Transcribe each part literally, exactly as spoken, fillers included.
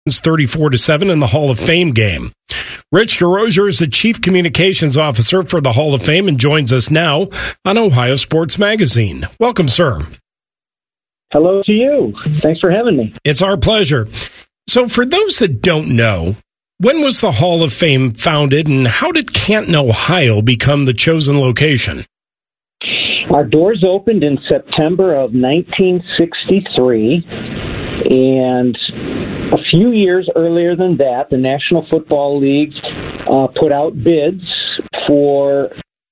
thirty-four to seven in the Hall of Fame game. Rich DeRozier is the Chief Communications Officer for the Hall of Fame and joins us now on Ohio Sports Magazine. Welcome, sir. Hello to you. Thanks for having me. It's our pleasure. So for those that don't know, when was the Hall of Fame founded, and how did Canton, Ohio become the chosen location? Our doors opened in September of nineteen sixty-three, and a few years earlier than that, the National Football League uh, put out bids for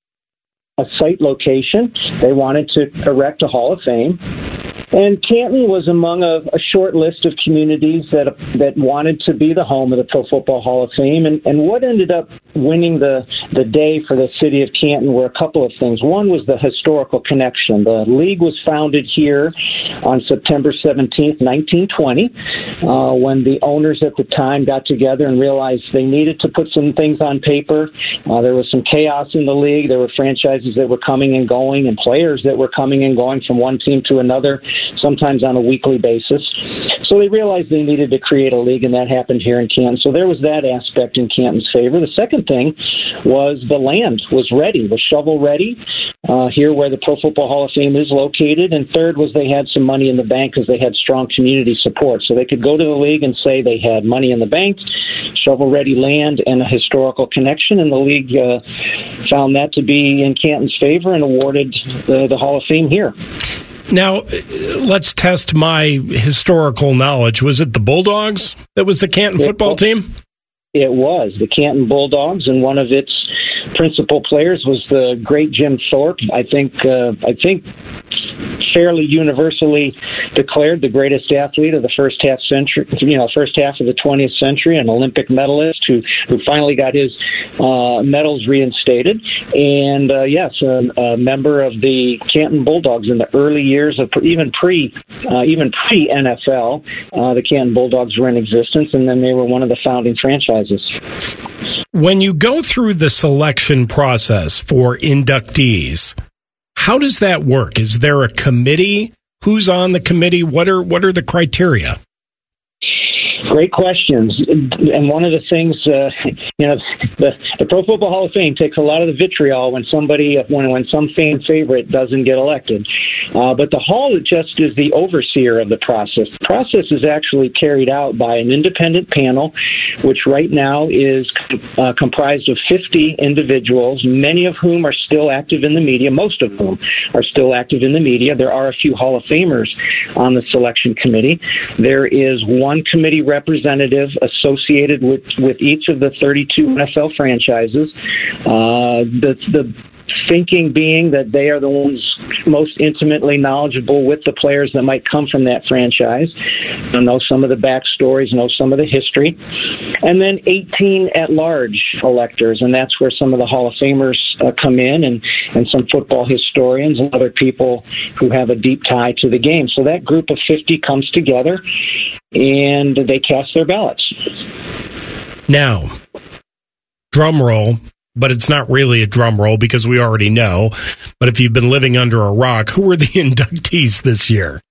a site location. They wanted to erect a Hall of Fame. And Canton was among a, a short list of communities that that wanted to be the home of the Pro Football Hall of Fame. And, and what ended up winning the, the day for the city of Canton were a couple of things. One was the historical connection. The league was founded here on September seventeenth, nineteen twenty, uh, when the owners at the time got together and realized they needed to put some things on paper. Uh, there was some chaos in the league. There were franchises that were coming and going and players that were coming and going from one team to another, sometimes on a weekly basis. So they realized they needed to create a league, and that happened here in Canton. So there was that aspect in Canton's favor. The second thing was the land was ready, was shovel-ready, uh, here where the Pro Football Hall of Fame is located. And third was they had some money in the bank because they had strong community support. So they could go to the league and say they had money in the bank, shovel-ready land, and a historical connection, and the league uh, found that to be in Canton's favor and awarded the, the Hall of Fame here. Now, let's test my historical knowledge. Was it the Bulldogs that was the Canton football team? It was the Canton Bulldogs, and one of its principal players was the great Jim Thorpe. I think, uh, I think, fairly universally declared the greatest athlete of the first half century, you know, first half of the twentieth century, an Olympic medalist who, who finally got his uh, medals reinstated. And uh, yes, a, a member of the Canton Bulldogs in the early years of even pre, uh, even pre N F L, uh, the Canton Bulldogs were in existence, and then they were one of the founding franchises. When you go through the selection process for inductees, how does that work? Is there a committee? Who's on the committee? What are what are the criteria? Great questions. And one of the things, uh, you know, the, the Pro Football Hall of Fame takes a lot of the vitriol when somebody, when, when some fan favorite doesn't get elected. Uh, but the Hall just is the overseer of the process. The process is actually carried out by an independent panel, which right now is uh, comprised of fifty individuals, many of whom are still active in the media, most of whom are still active in the media. There are a few Hall of Famers on the selection committee. There is one committee representative associated with, with each of the thirty-two N F L franchises. Uh, the, the thinking being that they are the ones most intimately knowledgeable with the players that might come from that franchise, know some of the backstories, know some of the history. And then eighteen at-large electors, and that's where some of the Hall of Famers uh, come in, and, and some football historians and other people who have a deep tie to the game. So that group of fifty comes together, and they cast their ballots. Now, drum roll, but it's not really a drum roll because we already know. But if you've been living under a rock, who were the inductees this year?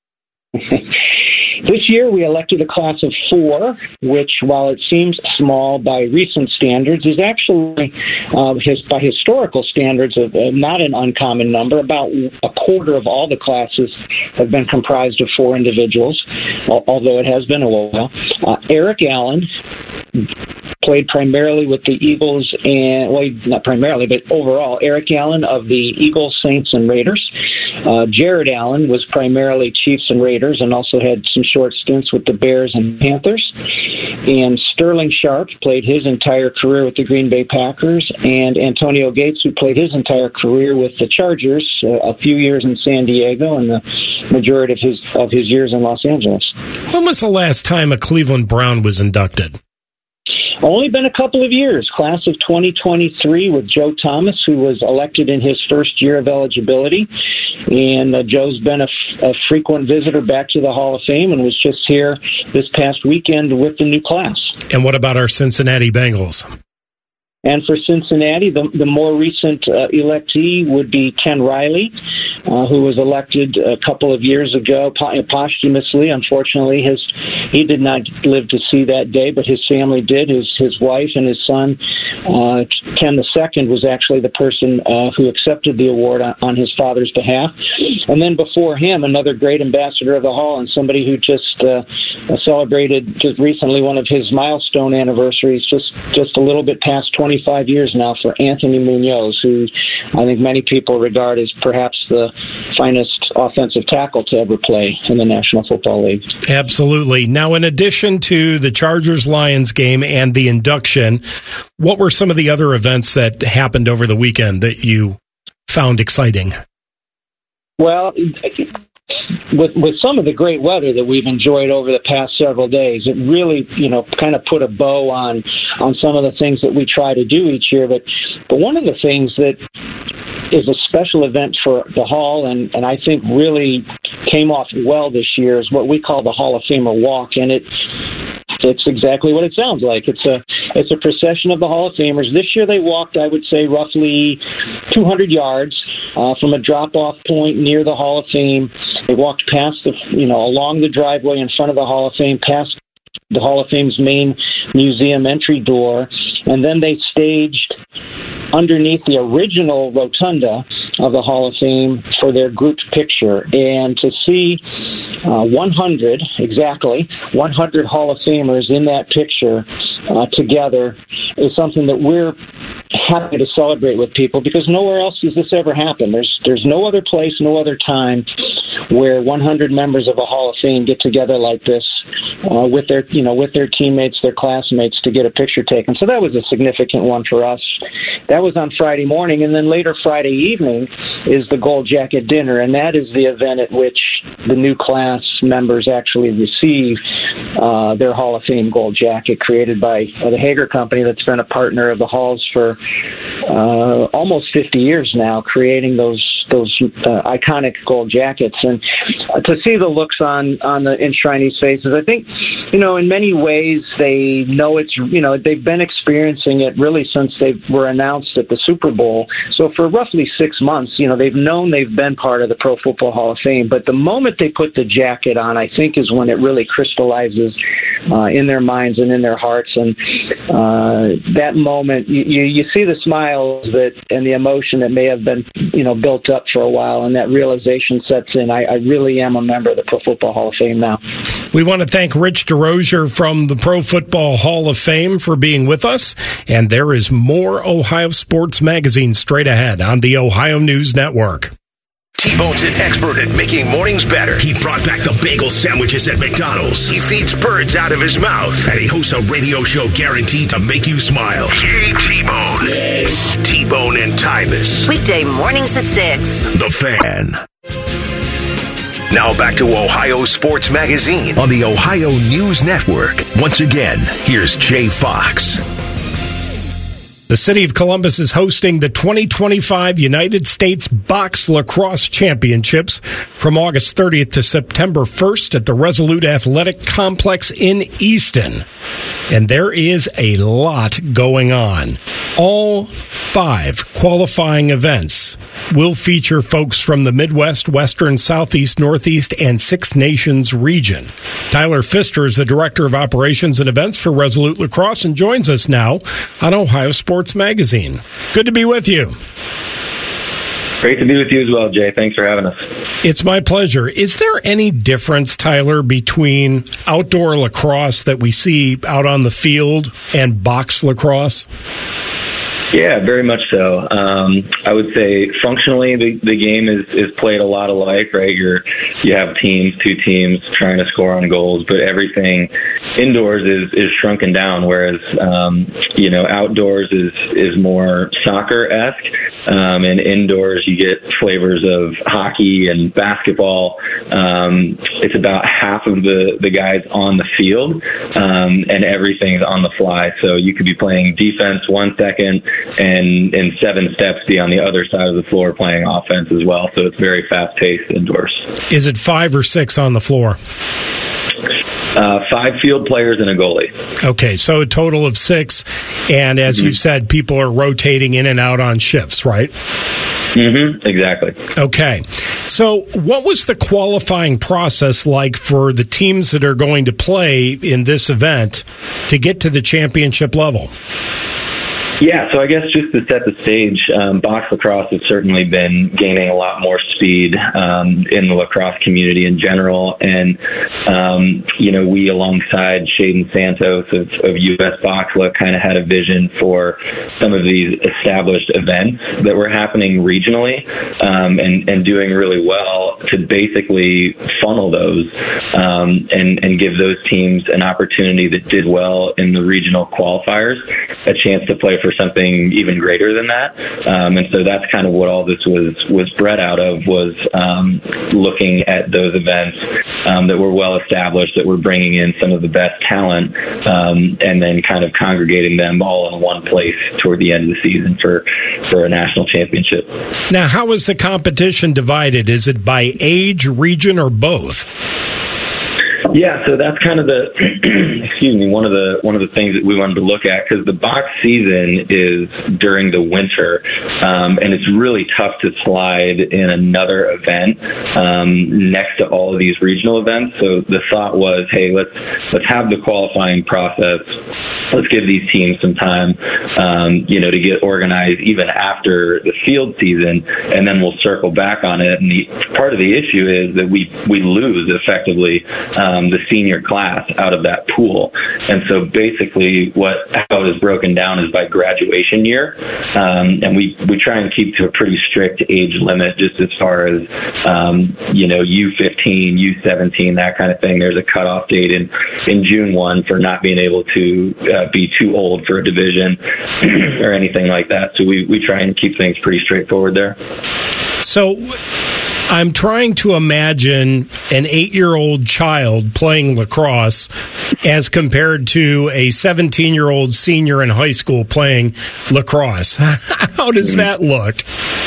This year, we elected a class of four, which, while it seems small by recent standards, is actually, uh, his, by historical standards, uh, not an uncommon number. About a quarter of all the classes have been comprised of four individuals, although it has been a while. Uh, Eric Allen played primarily with the Eagles, and well, not primarily, but overall, Eric Allen of the Eagles, Saints, and Raiders. Uh, Jared Allen was primarily Chiefs and Raiders, and also had some short stints with the Bears and Panthers. And Sterling Sharp played his entire career with the Green Bay Packers, and Antonio Gates, who played his entire career with the Chargers, uh, a few years in San Diego, and the majority of his of his years in Los Angeles. When was the last time a Cleveland Brown was inducted? Only been a couple of years. Class of twenty twenty-three with Joe Thomas, who was elected in his first year of eligibility. And uh, Joe's been a, f- a frequent visitor back to the Hall of Fame and was just here this past weekend with the new class. And what about our Cincinnati Bengals? And for Cincinnati, the, the more recent uh, electee would be Ken Riley, uh, who was elected a couple of years ago posthumously. Unfortunately, his he did not live to see that day, but his family did. His his wife and his son, uh, Ken the Second, was actually the person uh, who accepted the award on, on his father's behalf. And then before him, another great ambassador of the Hall and somebody who just uh, celebrated just recently one of his milestone anniversaries, just just a little bit past twenty-five years now, for Anthony Munoz, who I think many people regard as perhaps the finest offensive tackle to ever play in the National Football League. Absolutely. Now, in addition to the Chargers-Lions game and the induction, what were some of the other events that happened over the weekend that you found exciting? Well, with with some of the great weather that we've enjoyed over the past several days, it really, you know, kind of put a bow on on some of the things that we try to do each year. But but one of the things that is a special event for the Hall, and, and I think really came off well this year, is what we call the Hall of Famer Walk, and it it's exactly what it sounds like. It's a it's a procession of the Hall of Famers. This year they walked, I would say, roughly two hundred yards uh, from a drop-off point near the Hall of Fame. They walked past the, you know, along the driveway in front of the Hall of Fame, past the Hall of Fame's main museum entry door, and then they staged underneath the original rotunda of the Hall of Fame for their group picture. And to see uh, one hundred, exactly, one hundred Hall of Famers in that picture uh, together is something that we're happy to celebrate with people, because nowhere else does this ever happen. There's there's no other place, no other time where one hundred members of a Hall of Fame get together like this uh, with their, you know, with their teammates, their classmates, to get a picture taken. So that was a significant one for us. That was on Friday morning, and then later Friday evening is the Gold Jacket Dinner, and that is the event at which the new class members actually receive uh, their Hall of Fame Gold Jacket, created by uh, the Hager Company, that's been a partner of the Halls for uh, almost fifty years now, creating those those uh, iconic gold jackets. And uh, to see the looks on on the enshrinees' faces, I think, you know, in many ways they know it's, you know, they've been experiencing it really since they were announced at the Super Bowl. So for roughly six months, you know, they've known they've been part of the Pro Football Hall of Fame. But the moment they put the jacket on, I think, is when it really crystallizes uh, in their minds and in their hearts. And uh, that moment, you, you, you see the smiles that and the emotion that may have been, you know, built up for a while, and that realization sets in. I, I really am a member of the Pro Football Hall of Fame now. We want to thank Rich DeRozier from the Pro Football Hall of Fame for being with us, and there is more Ohio Sports Magazine straight ahead on the Ohio News Network. T-Bone's an expert at making mornings better. He brought back the bagel sandwiches at McDonald's. He feeds birds out of his mouth. And he hosts a radio show guaranteed to make you smile. Yay, T-Bone. Yes. T-Bone and Tyvis. Weekday mornings at six. The Fan. Now back to Ohio Sports Magazine on the Ohio News Network. Once again, here's Jay Fox. The city of Columbus is hosting the twenty twenty-five United States Box Lacrosse Championships from August thirtieth to September first at the Resolute Athletic Complex in Easton. And there is a lot going on. All five qualifying events will feature folks from the Midwest, Western, Southeast, Northeast, and Six Nations region. Tyler Pfister is the Director of Operations and Events for Resolute Lacrosse and joins us now on Ohio Sports Magazine. Good to be with you. Great to be with you as well, Jay. Thanks for having us. It's my pleasure. Is there any difference, Tyler, between outdoor lacrosse that we see out on the field and box lacrosse? Yeah, very much so. Um, I would say functionally the, the game is, is played a lot alike, right? You're, you have teams, two teams trying to score on goals, but everything indoors is, is shrunken down, whereas, um, you know, outdoors is, is more soccer-esque, um, and indoors you get flavors of hockey and basketball. Um, it's about half of the, the guys on the field, um, and everything's on the fly. So you could be playing defense one second, and in seven steps be on the other side of the floor playing offense as well. So it's very fast-paced indoors. Is it five or six on the floor? Uh, five field players and a goalie. Okay, so a total of six. And as mm-hmm. you said, people are rotating in and out on shifts, right? Mm-hmm, exactly. Okay. So what was the qualifying process like for the teams that are going to play in this event to get to the championship level? Yeah, so I guess just to set the stage, um, box lacrosse has certainly been gaining a lot more speed um, in the lacrosse community in general. And, um, you know, we alongside Shaden Santos of, of U S Boxla kind of had a vision for some of these established events that were happening regionally um, and, and doing really well to basically funnel those um, and, and give those teams an opportunity that did well in the regional qualifiers a chance to play for something even greater than that. Um, and so that's kind of what all this was was bred out of, was um, looking at those events um, that were well established, that were bringing in some of the best talent, um, and then kind of congregating them all in one place toward the end of the season for, for a national championship. Now, how is the competition divided? Is it by age, region, or both? Yeah, so that's kind of the excuse me one of the one of the things that we wanted to look at, because the box season is during the winter, um, and it's really tough to slide in another event um, next to all of these regional events. So the thought was, hey, let's let's have the qualifying process. Let's give these teams some time, um, you know, to get organized even after the field season, and then we'll circle back on it. And the part of the issue is that we we lose effectively. Um, the senior class out of that pool. And so basically what how it is broken down is by graduation year. Um, and we, we try and keep to a pretty strict age limit, just as far as, um, you know, U fifteen, U seventeen, that kind of thing. There's a cutoff date in, in June first for not being able to uh, be too old for a division or anything like that. So we, we try and keep things pretty straightforward there. So I'm trying to imagine an eight-year-old child playing lacrosse as compared to a seventeen-year-old senior in high school playing lacrosse. How does that look?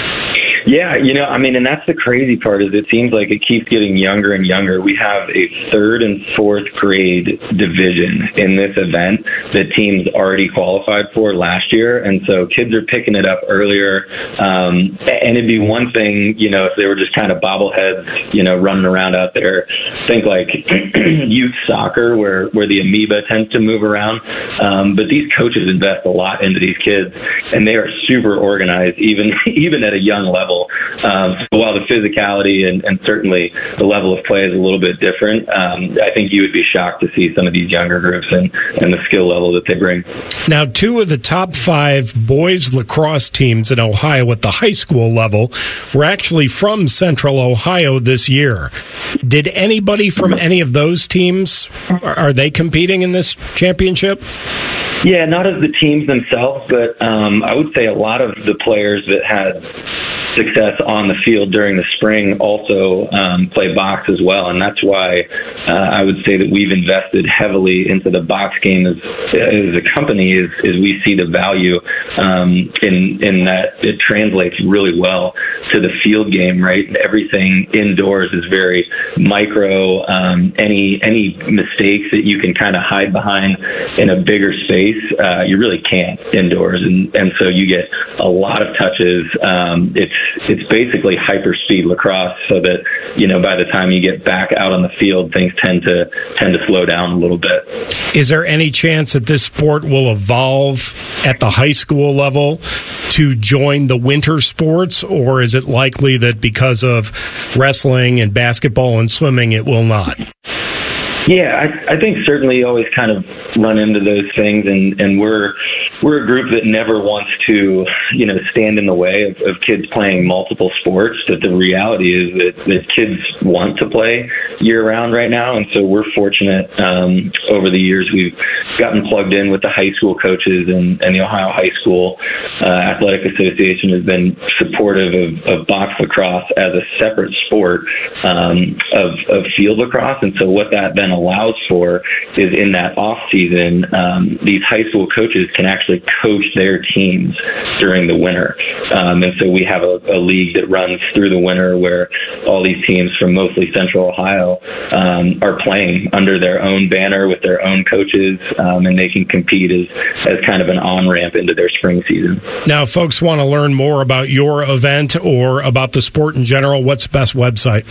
Yeah, you know, I mean, and that's the crazy part, is it seems like it keeps getting younger and younger. We have a third and fourth grade division in this event that teams already qualified for last year. And so kids are picking it up earlier. Um, and it'd be one thing, you know, if they were just kind of bobbleheads, you know, running around out there. Think like youth soccer where, where the amoeba tends to move around. Um, but these coaches invest a lot into these kids, and they are super organized, even, even at a young level. Um, so while the physicality and, and certainly the level of play is a little bit different, um, I think you would be shocked to see some of these younger groups and, and the skill level that they bring. Now, two of the top five boys lacrosse teams in Ohio at the high school level were actually from Central Ohio this year. Did anybody from any of those teams, are they competing in this championship? Yeah, not as the teams themselves, but um, I would say a lot of the players that had success on the field during the spring also um, play box as well, and that's why uh, I would say that we've invested heavily into the box game as, as a company. Is, is we see the value um, in in that it translates really well to the field game. Right, everything indoors is very micro. Um, any any mistakes that you can kind of hide behind in a bigger space, uh, you really can't indoors, and and so you get a lot of touches. Um, it's it's basically hyper speed lacrosse, so that, you know, by the time you get back out on the field, things tend to tend to slow down a little bit. Is there any chance that this sport will evolve at the high school level to join the winter sports, or is it likely that because of wrestling and basketball and swimming, it will not? Yeah, I, I think certainly you always kind of run into those things, and, and we're we're a group that never wants to, you know, stand in the way of, of kids playing multiple sports. That the reality is that, that kids want to play year round right now, and so we're fortunate. Um, over the years, we've gotten plugged in with the high school coaches, and, and the Ohio High School uh, Athletic Association has been supportive of, of box lacrosse as a separate sport um, of, of field lacrosse. And so what that then allows for is in that off season, um, these high school coaches can actually coach their teams during the winter. Um, and so we have a, a league that runs through the winter where all these teams from mostly Central Ohio um, are playing under their own banner with their own coaches, um, and they can compete as, as kind of an on-ramp into their spring season. Now, if folks want to learn more about your event or about the sport in general, what's the best website?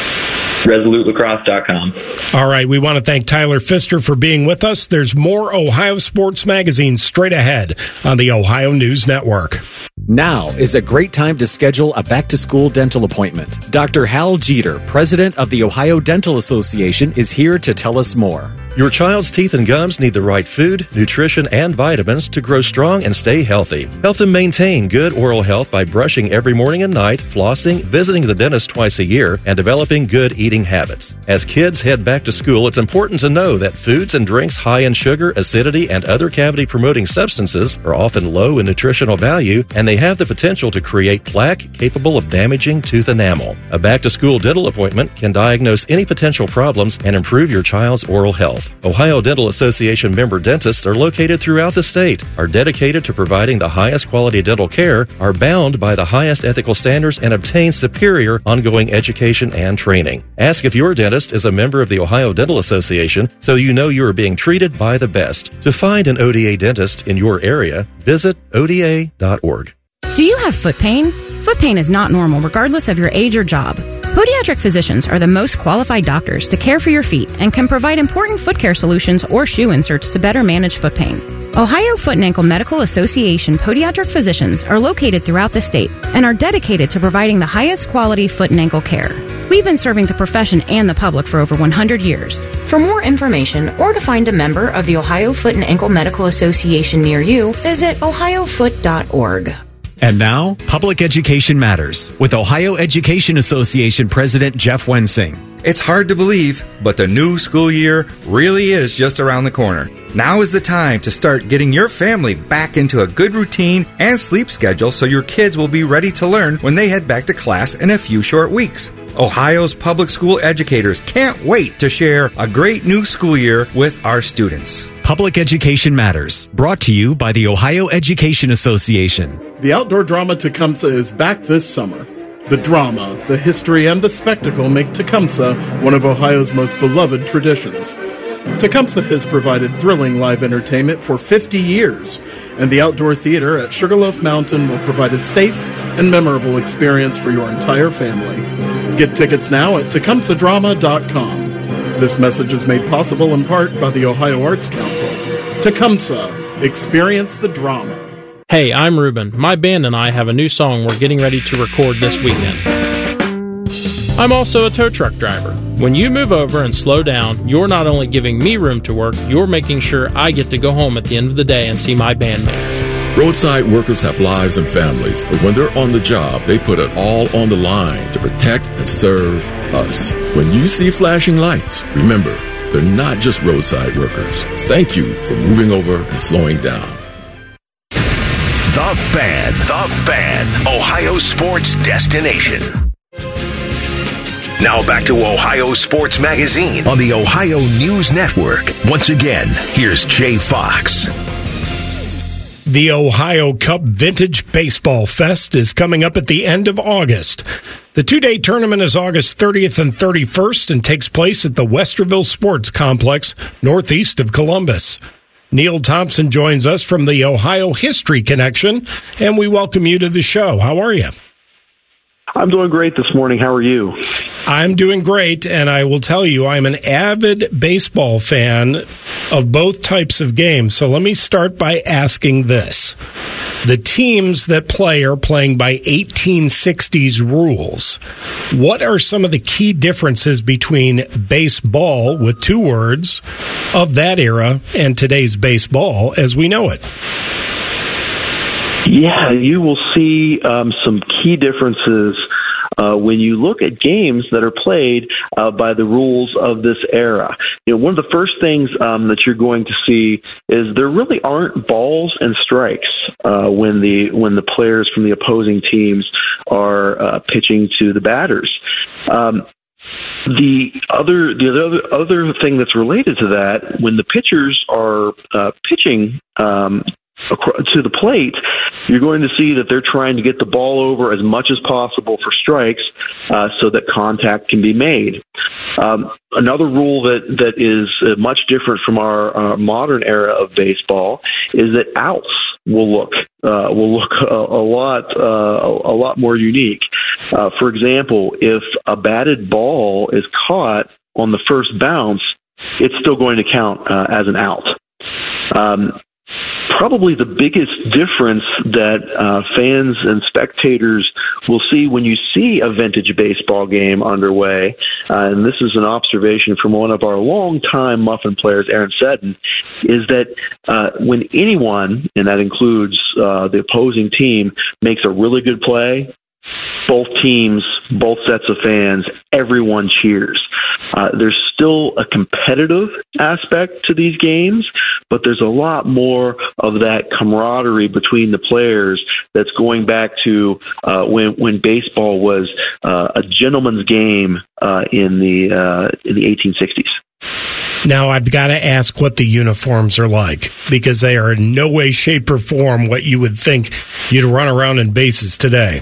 resolute lacrosse dot com. All right, we want to thank Tyler Pfister for being with us. There's more Ohio Sports Magazine straight ahead on the Ohio News Network. Now is a great time to schedule a back-to-school dental appointment. Doctor Hal Jeter, president of the Ohio Dental Association, is here to tell us more. Your child's teeth and gums need the right food, nutrition, and vitamins to grow strong and stay healthy. Help them maintain good oral health by brushing every morning and night, flossing, visiting the dentist twice a year, and developing good eating habits. As kids head back to school, it's important to know that foods and drinks high in sugar, acidity, and other cavity-promoting substances are often low in nutritional value, and they have the potential to create plaque capable of damaging tooth enamel. A back-to-school dental appointment can diagnose any potential problems and improve your child's oral health. Ohio Dental Association member dentists are located throughout the state, are dedicated to providing the highest quality dental care, are bound by the highest ethical standards, and obtain superior ongoing education and training. Ask if your dentist is a member of the Ohio Dental Association so you know you are being treated by the best. To find an O D A dentist in your area, visit O D A dot org. Do you have foot pain? Foot pain is not normal regardless of your age or job. Podiatric physicians are the most qualified doctors to care for your feet and can provide important foot care solutions or shoe inserts to better manage foot pain. Ohio Foot and Ankle Medical Association podiatric physicians are located throughout the state and are dedicated to providing the highest quality foot and ankle care. We've been serving the profession and the public for over one hundred years. For more information or to find a member of the Ohio Foot and Ankle Medical Association near you, visit ohio foot dot org. And now, Public Education Matters with Ohio Education Association President Jeff Wensing. It's hard to believe, but the new school year really is just around the corner. Now is the time to start getting your family back into a good routine and sleep schedule so your kids will be ready to learn when they head back to class in a few short weeks. Ohio's public school educators can't wait to share a great new school year with our students. Public Education Matters, brought to you by the Ohio Education Association. The outdoor drama Tecumseh is back this summer. The drama, the history, and the spectacle make Tecumseh one of Ohio's most beloved traditions. Tecumseh has provided thrilling live entertainment for fifty years, and the outdoor theater at Sugarloaf Mountain will provide a safe and memorable experience for your entire family. Get tickets now at tecumseh drama dot com. This message is made possible in part by the Ohio Arts Council. Tecumseh, experience the drama. Hey, I'm Ruben. My band and I have a new song we're getting ready to record this weekend. I'm also a tow truck driver. When you move over and slow down, you're not only giving me room to work, you're making sure I get to go home at the end of the day and see my bandmates. Roadside workers have lives and families, but when they're on the job, they put it all on the line to protect and serve us. When you see flashing lights, remember, they're not just roadside workers. Thank you for moving over and slowing down. The Fan, The Fan, Ohio sports destination. Now back to Ohio Sports Magazine on the Ohio News Network. Once again, here's Jay Fox. The Ohio Cup Vintage Baseball Fest is coming up at the end of August. The two-day tournament is August thirtieth and thirty-first and takes place at the Westerville Sports Complex, northeast of Columbus. Neil Thompson joins us from the Ohio History Connection, and we welcome you to the show. How are you? I'm doing great this morning. How are you? I'm doing great, and I will tell you, I'm an avid baseball fan of both types of games. So let me start by asking this. The teams that play are playing by eighteen sixties rules. What are some of the key differences between baseball, with two words, of that era and today's baseball as we know it? Yeah, you will see um, some key differences uh, when you look at games that are played uh, by the rules of this era. You know, one of the first things um, that you're going to see is there really aren't balls and strikes uh, when the when the players from the opposing teams are uh, pitching to the batters. Um, The other the other other thing that's related to that, when the pitchers are uh, pitching um, to the plate, you're going to see that they're trying to get the ball over as much as possible for strikes, uh, so that contact can be made. Um, another rule that that is uh, much different from our uh, modern era of baseball is that outs will look uh, will look a, a lot uh, a, a lot more unique. Uh, for example, if a batted ball is caught on the first bounce, it's still going to count uh, as an out. Um, Probably the biggest difference that uh, fans and spectators will see when you see a vintage baseball game underway, uh, and this is an observation from one of our longtime Muffin players, Aaron Seddon, is that uh, when anyone, and that includes uh, the opposing team, makes a really good play, both teams, both sets of fans, everyone cheers. Uh, there's still a competitive aspect to these games, but there's a lot more of that camaraderie between the players that's going back to uh, when when baseball was uh, a gentleman's game uh, in the uh, in the eighteen sixties. Now, I've got to ask what the uniforms are like, because they are in no way, shape, or form what you would think you'd run around in bases today.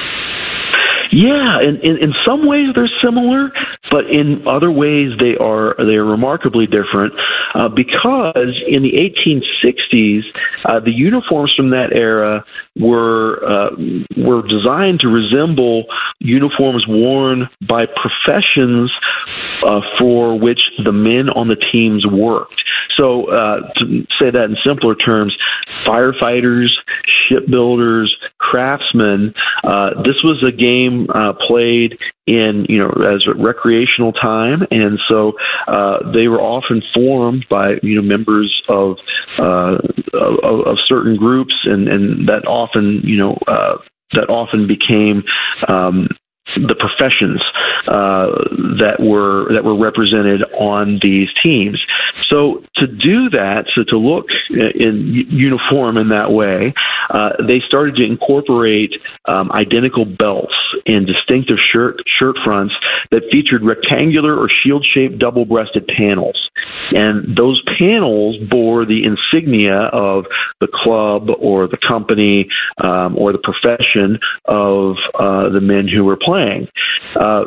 Yeah, in, in, in some ways they're similar, but in other ways they are they are remarkably different uh, because in the eighteen sixties, uh, the uniforms from that era were uh, were designed to resemble uniforms worn by professions uh, for which the men on the teams worked. So uh, to say that in simpler terms, firefighters, shipbuilders, craftsmen, uh, this was a game Uh, played in, you know, as a recreational time, and so uh, they were often formed by, you know, members of uh, of, of certain groups, and, and that often, you know, uh, that often became um, the professions uh, that were that were represented on these teams. So to do that, so to look in uniform in that way, uh, they started to incorporate um, identical belts and distinctive shirt shirt fronts that featured rectangular or shield-shaped double-breasted panels. And those panels bore the insignia of the club or the company um, or the profession of uh, the men who were playing. Uh,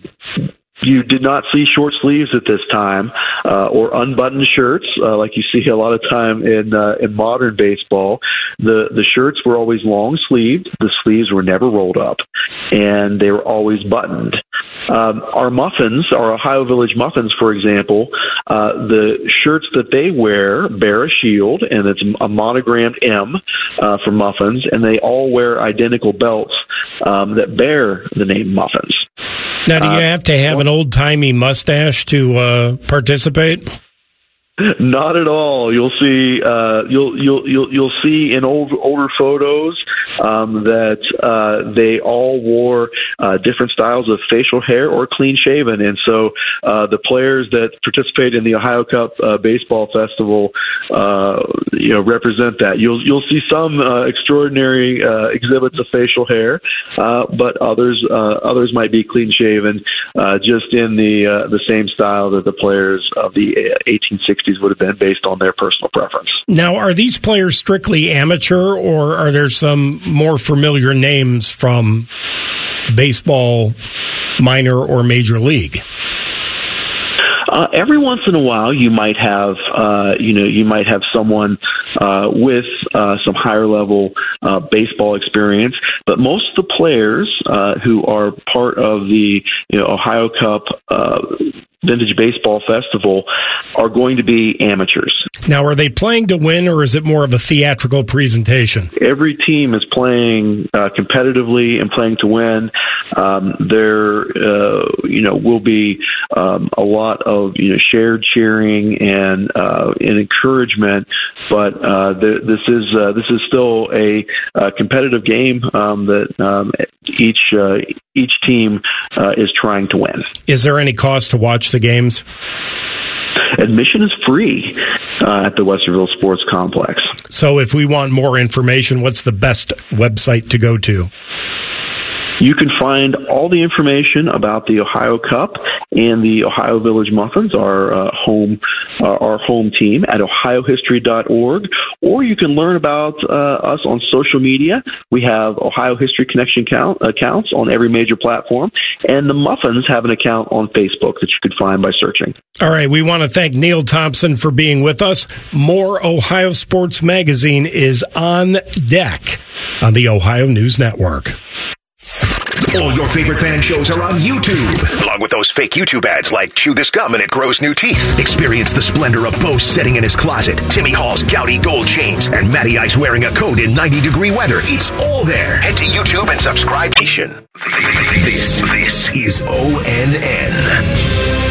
You did not see short sleeves at this time, uh, or unbuttoned shirts, uh, like you see a lot of time in uh, in modern baseball. The the shirts were always long sleeved. The sleeves were never rolled up, and they were always buttoned. Um, our Muffins, our Ohio Village Muffins, for example, uh, the shirts that they wear bear a shield, and it's a monogrammed M uh, for Muffins, and they all wear identical belts um, that bear the name Muffins. Now, do you have to have an old-timey mustache to uh, participate? Not at all. You'll see. Uh, you'll you'll you'll you'll see in old older photos um, that uh, they all wore uh, different styles of facial hair or clean shaven, and so uh, the players that participate in the Ohio Cup uh, Baseball Festival, uh, you know, represent that. You'll you'll see some uh, extraordinary uh, exhibits of facial hair, uh, but others uh, others might be clean shaven, uh, just in the uh, the same style that the players of the eighteen sixties would have been based on their personal preference. Now, are these players strictly amateur, or are there some more familiar names from baseball, minor or major league? Uh, every once in a while, you might have, uh, you know, you might have someone uh, with uh, some higher level uh, baseball experience. But most of the players uh, who are part of the, you know, Ohio Cup uh, Vintage Baseball Festival are going to be amateurs. Now, are they playing to win, or is it more of a theatrical presentation? Every team is playing uh, competitively and playing to win. Um, there, uh, you know, will be um, a lot of you know shared cheering and uh, and encouragement, but uh, the, this is uh, this is still a, a competitive game um, that um, each uh, each team uh, is trying to win. Is there any cost to watch the games? Admission is free uh, at the Westerville Sports Complex. So if we want more information, what's the best website to go to? You can find all the information about the Ohio Cup and the Ohio Village Muffins, our uh, home uh, our home team, at ohio history dot org, or you can learn about uh, us on social media. We have Ohio History Connection count, accounts on every major platform, and the Muffins have an account on Facebook that you can find by searching. All right, we want to thank Neil Thompson for being with us. More Ohio Sports Magazine is on deck on the Ohio News Network. All your favorite fan shows are on YouTube, along with those fake YouTube ads like Chew This Gum and It Grows New Teeth. Experience the splendor of Bo sitting in his closet, Timmy Hall's gouty gold chains, and Matty Ice wearing a coat in ninety degree weather. It's all there. Head to YouTube and subscribe. This, this is O N N.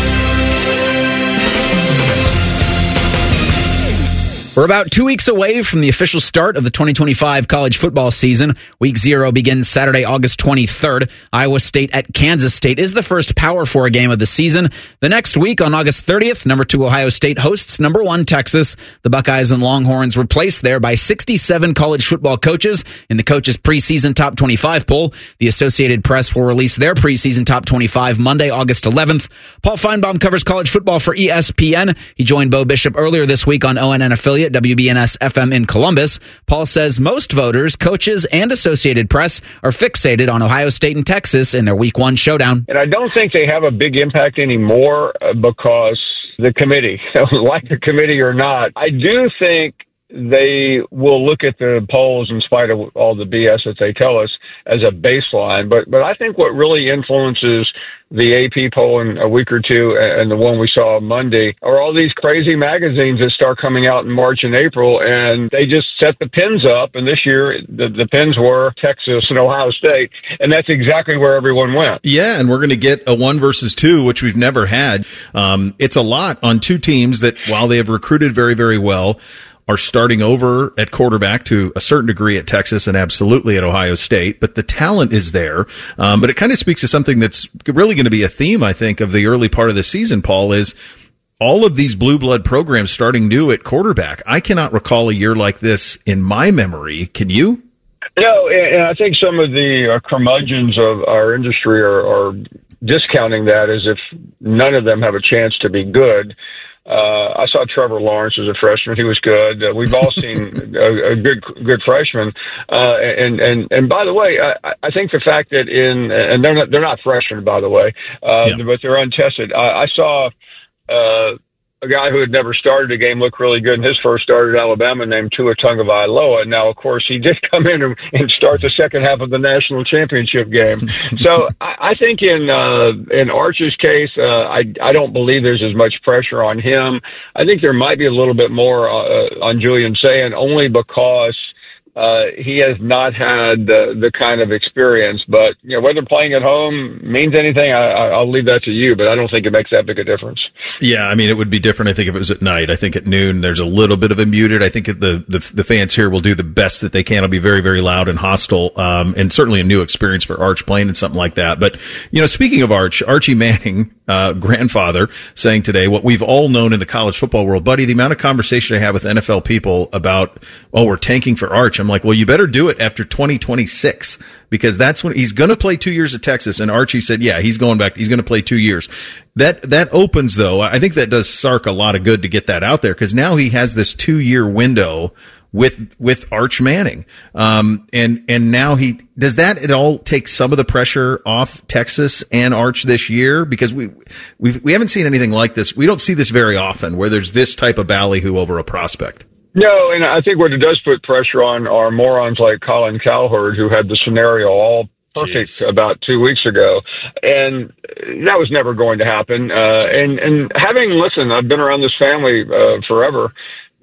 We're about two weeks away from the official start of the twenty twenty-five college football season. Week zero begins Saturday, August twenty-third. Iowa State at Kansas State is the first Power Four game of the season. The next week, on August thirtieth, number two Ohio State hosts number one Texas. The Buckeyes and Longhorns were placed there by sixty-seven college football coaches in the coaches' preseason top twenty-five poll. The Associated Press will release their preseason top twenty-five Monday, August eleventh. Paul Feinbaum covers college football for E S P N. He joined Bo Bishop earlier this week on O N N affiliate W B N S F M in Columbus. Paul says most voters, coaches, and Associated Press are fixated on Ohio State and Texas in their week one showdown. And I don't think they have a big impact anymore because the committee, like the committee or not, I do think they will look at the polls in spite of all the B S that they tell us as a baseline. But, but I think what really influences the A P poll in a week or two and the one we saw on Monday are all these crazy magazines that start coming out in March and April, and they just set the pins up. And this year, the, the pins were Texas and Ohio State, and that's exactly where everyone went. Yeah, and we're going to get a one versus two, which we've never had. Um, it's a lot on two teams that, while they have recruited very, very well, are starting over at quarterback to a certain degree at Texas and absolutely at Ohio State, but the talent is there. Um, but it kind of speaks to something that's really going to be a theme, I think, of the early part of the season, Paul, is all of these blue blood programs starting new at quarterback. I cannot recall a year like this in my memory. Can you? No, and I think some of the uh, curmudgeons of our industry are, are discounting that as if none of them have a chance to be good. Uh, I saw Trevor Lawrence as a freshman. He was good. Uh, we've all seen a, a good, good freshman. Uh, and, and, and by the way, I, I think the fact that in, and they're not, they're not freshmen, by the way, uh, yeah. but they're untested. I, I saw, uh, a guy who had never started a game looked really good in his first start at Alabama named Tua Tagovailoa. Now, of course, he did come in and, and start the second half of the national championship game. So I, I think in uh, in Arch's case, uh, I, I don't believe there's as much pressure on him. I think there might be a little bit more uh, on Julian Sayin only because Uh, he has not had the, the kind of experience, but you know, whether playing at home means anything, I, I'll leave that to you, but I don't think it makes that big a difference. Yeah, I mean, it would be different, I think, if it was at night. I think at noon, there's a little bit of a muted. I think the, the, the fans here will do the best that they can. It'll be very, very loud and hostile, um, and certainly a new experience for Arch playing in something like that. But, you know, speaking of Arch, Archie Manning, uh, grandfather, saying today what we've all known in the college football world, buddy, the amount of conversation I have with N F L people about, oh, we're tanking for Arch. I'm like, well, you better do it after twenty twenty-six, because that's when he's going to play two years at Texas. And Archie said, yeah, he's going back. He's going to play two years. That, that opens though. I think that does Sark a lot of good to get that out there, because now he has this two year window with, with Arch Manning. Um, and, and now he, does that at all take some of the pressure off Texas and Arch this year? Because we, we, we haven't seen anything like this. We don't see this very often where there's this type of ballyhoo over a prospect. No, and I think what it does put pressure on are morons like Colin Cowherd, who had the scenario all perfect Jeez. about two weeks ago. And that was never going to happen. Uh, and, and having, listen, I've been around this family uh, forever.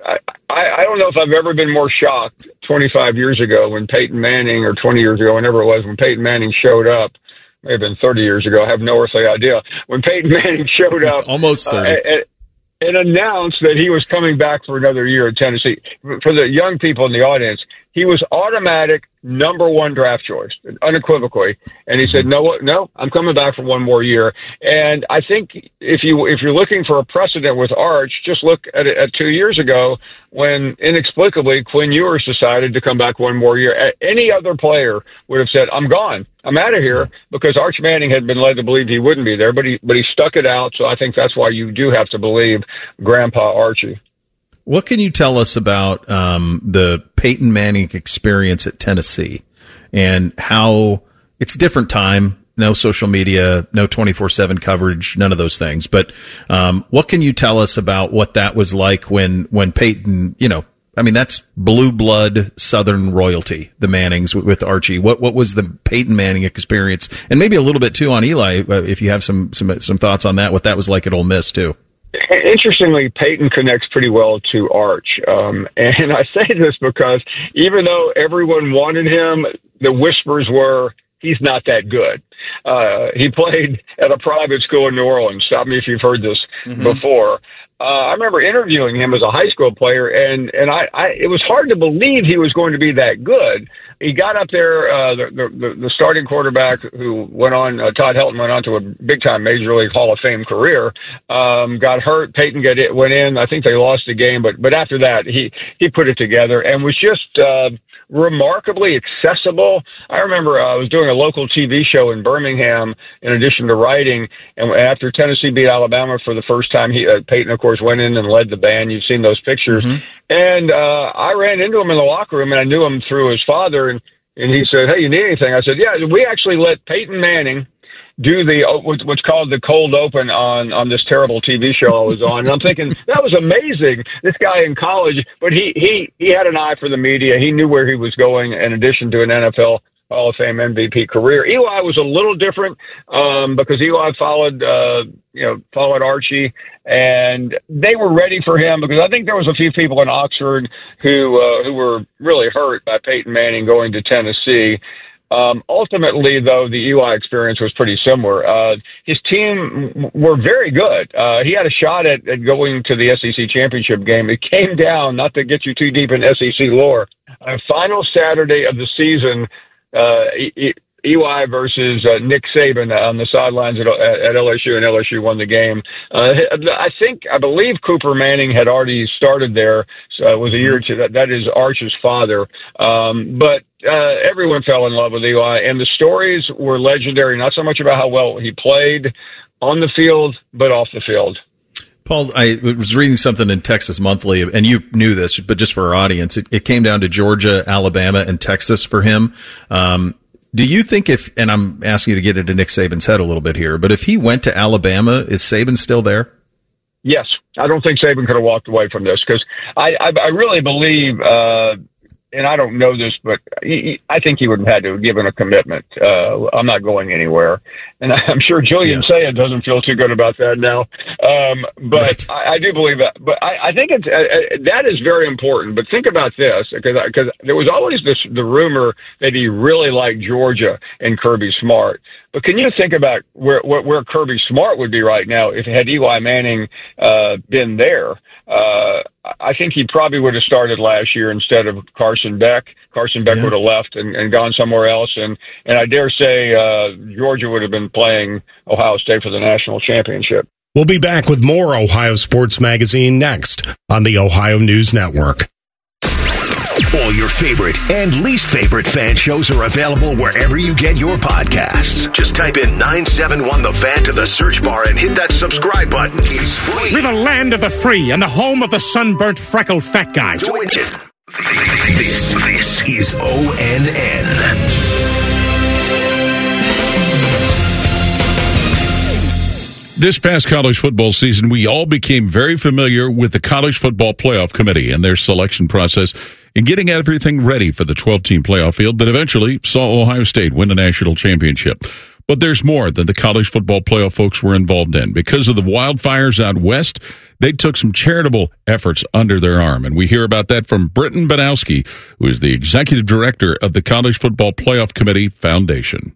I, I don't know if I've ever been more shocked twenty-five years ago when Peyton Manning, or twenty years ago, whenever it was, when Peyton Manning showed up. May have been thirty years ago. I have no earthly idea. When Peyton Manning showed up, almost thirty. Uh, and, and announced that he was coming back for another year at Tennessee. For the young people in the audience, he was automatic number one draft choice, unequivocally. And he said, no, no, I'm coming back for one more year. And I think if you, if you're looking for a precedent with Arch, just look at it at two years ago when inexplicably Quinn Ewers decided to come back one more year. Any other player would have said, I'm gone. I'm out of here, because Arch Manning had been led to believe he wouldn't be there, but he, but he stuck it out. So I think that's why you do have to believe Grandpa Archie. What can you tell us about um, the Peyton Manning experience at Tennessee and how it's a different time? No social media, no twenty-four seven coverage, none of those things. But um, what can you tell us about what that was like when when Peyton, you know, I mean, that's blue blood Southern royalty, the Mannings with Archie. What what was the Peyton Manning experience? And maybe a little bit too on Eli, if you have some some some thoughts on that, what that was like at Ole Miss too. Interestingly, Peyton connects pretty well to Arch. Um, and I say this because even though everyone wanted him, the whispers were, he's not that good. Uh, he played at a private school in New Orleans. Stop me if you've heard this mm-hmm. before. Uh, I remember interviewing him as a high school player, and, and I, I, it was hard to believe he was going to be that good. He got up there, uh, the, the, the starting quarterback who went on, uh, Todd Helton went on to a big-time Major League Hall of Fame career, um, got hurt. Peyton got it, went in. I think they lost the game, but, but after that, he, he put it together and was just, uh, remarkably accessible. I remember uh, I was doing a local T V show in Birmingham in addition to writing, and after Tennessee beat Alabama for the first time, he, uh, Peyton, of course, went in and led the band. You've seen those pictures. Mm-hmm. And uh, I ran into him in the locker room, and I knew him through his father, and, and he said, hey, you need anything? I said, yeah, we actually let Peyton Manning do the what's called the cold open on on this terrible T V show I was on. And I'm thinking, that was amazing. This guy in college, but he he he had an eye for the media. He knew where he was going in addition to an N F L Hall of Fame M V P career. Eli was a little different um, because Eli followed uh, you know followed Archie, and they were ready for him because I think there was a few people in Oxford who uh, who were really hurt by Peyton Manning going to Tennessee. Um, ultimately, though, the Eli experience was pretty similar. Uh, his team were very good. Uh, he had a shot at, at going to the S E C championship game. It came down, not to get you too deep in S E C lore, on final Saturday of the season, uh, Eli versus uh, Nick Saban on the sidelines at, at L S U, and L S U won the game. Uh, I think, I believe Cooper Manning had already started there, so it was a year or two. That, that is Arch's father. Um, but uh, everyone fell in love with Eli, and the stories were legendary, not so much about how well he played on the field, but off the field. Paul, I was reading something in Texas Monthly, and you knew this, but just for our audience, it, it came down to Georgia, Alabama, and Texas for him. Um, Do you think if, and I'm asking you to get into Nick Saban's head a little bit here, but if he went to Alabama, is Saban still there? Yes. I don't think Saban could have walked away from this because I, I, I really believe, uh, and I don't know this, but he, I think he would have had to have given a commitment. Uh, I'm not going anywhere. And I'm sure Julian yeah. Sayed doesn't feel too good about that now. Um, but right. I, I do believe that. But I, I think it's, uh, that is very important. But think about this, because because there was always this the rumor that he really liked Georgia and Kirby Smart. But can you think about where where, where Kirby Smart would be right now if had Eli Manning uh, been there? Uh, I think he probably would have started last year instead of Carson Beck. Carson Beck yeah. would have left and, and gone somewhere else. And, and I dare say uh, Georgia would have been playing Ohio State for the national championship. We'll be back with more Ohio Sports Magazine next on the Ohio News Network. All your favorite and least favorite fan shows are available wherever you get your podcasts. Just type in nine seven one The Fan to the search bar and hit that subscribe button. It's free. We're the land of the free and the home of the sunburnt, freckled fat guy. Join it. This, this is O N N. This past college football season, we all became very familiar with the College Football Playoff Committee and their selection process in getting everything ready for the twelve-team playoff field that eventually saw Ohio State win the national championship. But there's more than the college football playoff folks were involved in. Because of the wildfires out west, they took some charitable efforts under their arm. And we hear about that from Britton Banowski, who is the executive director of the College Football Playoff Committee Foundation.